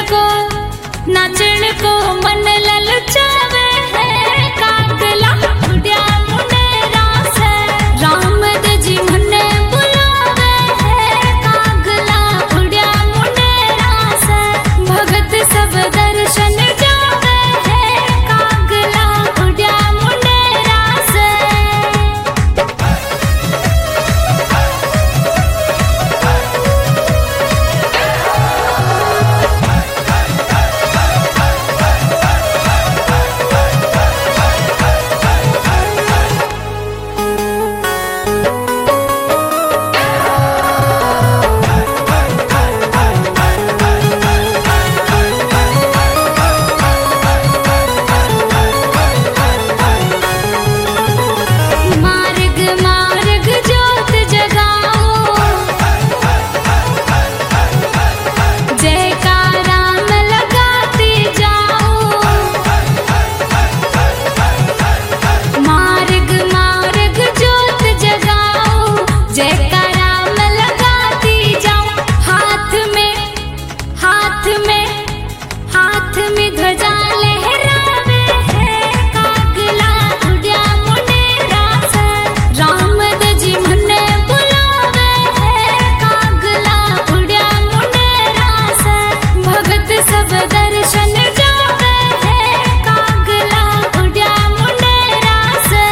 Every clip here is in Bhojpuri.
को नाचन को मन ललचावे है कागला उड़िया मुनेरा से राम जी मने बुलावे है कागला उड़िया मुनेरा से भगत सब दर्शन जावे है कागला उड़िया मुनेरा से। मार्ग मार्ग ज्योत जगाओ जयकारा में लगाते जाओ मार्ग मार्ग ज्योत जगाओ जयकारा में लगाते जाओ हाथ में ध्वजा लहरावे है कागला उड़िया मुनेरा से राम जी मने बुलावे है कागला उड़िया मुनेरा से भगत सब दर्शन जावे है कागला उड़िया मुनेरा से।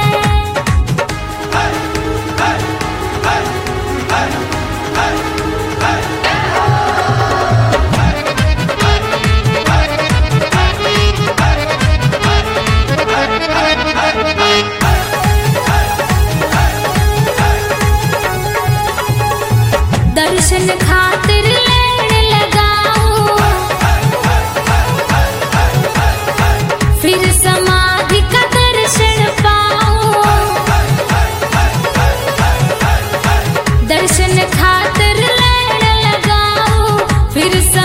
दर्शन खातिर लेन लगाओ फिर समाधि का दर्शन पाओ दर्शन खातिर लेन लगाओ फिर